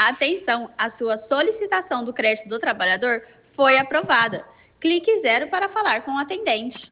Atenção, a sua solicitação do crédito do trabalhador foi aprovada. Clique 0 para falar com o atendente.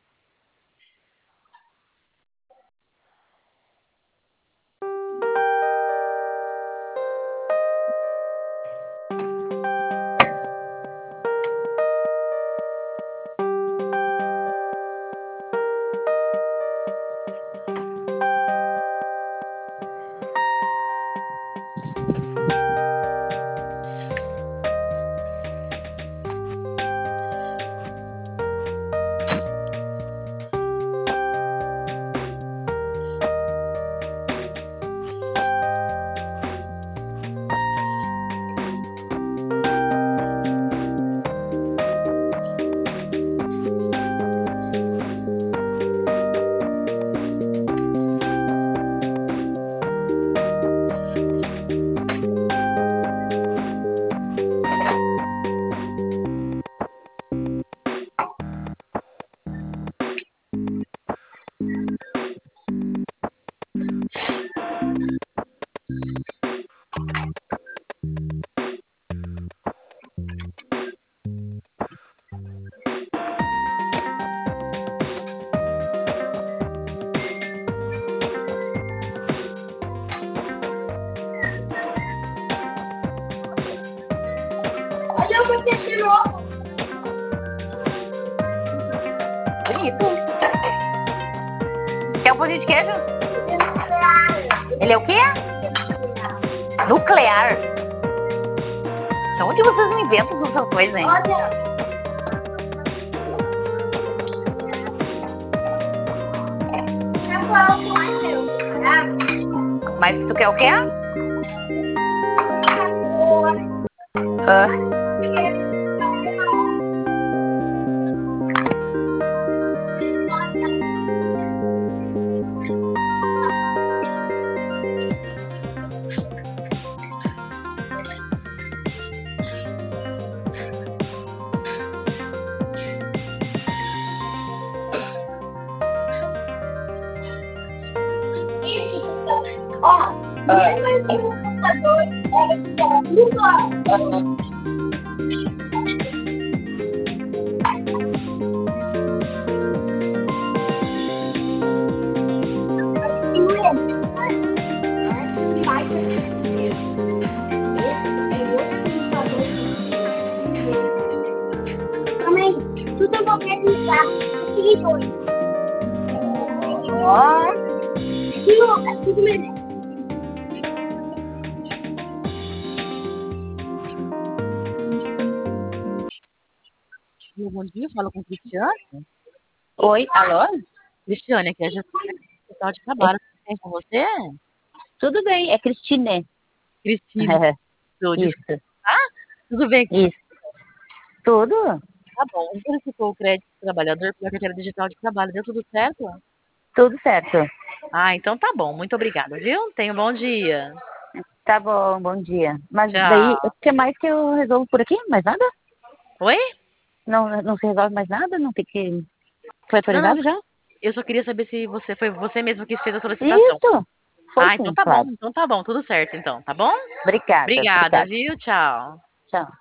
Bonito. Quer um pãozinho de queijo? Ele é o quê? Nuclear. De onde vocês inventam essas coisas, hein? Mas tu quer o quê? Bom dia, falo com o Cristiane. Oi, alô? Cristiane, aqui é a gestão de trabalho. Tudo bem com você? Tudo bem, é Cristine. Cristina. Isso. Ah, tudo bem? Isso. Tudo? Tá bom. Você solicitou o crédito do trabalhador pela carteira digital de trabalho. Deu tudo certo? Tudo certo. Ah, então tá bom. Muito obrigada, viu? Tenha um bom dia. Tá bom dia. Mas Tchau. daí, o que mais que eu resolvo por aqui? Mais nada? Oi? Não se resolve mais nada? Não tem que... Foi autorizado já? Eu só queria saber se foi você mesmo que fez a solicitação. Isso. Foi sim, então tá claro. bom. Então tá bom. Tudo certo, então. Tá bom? Obrigada. Obrigada, viu? Tchau. Tchau.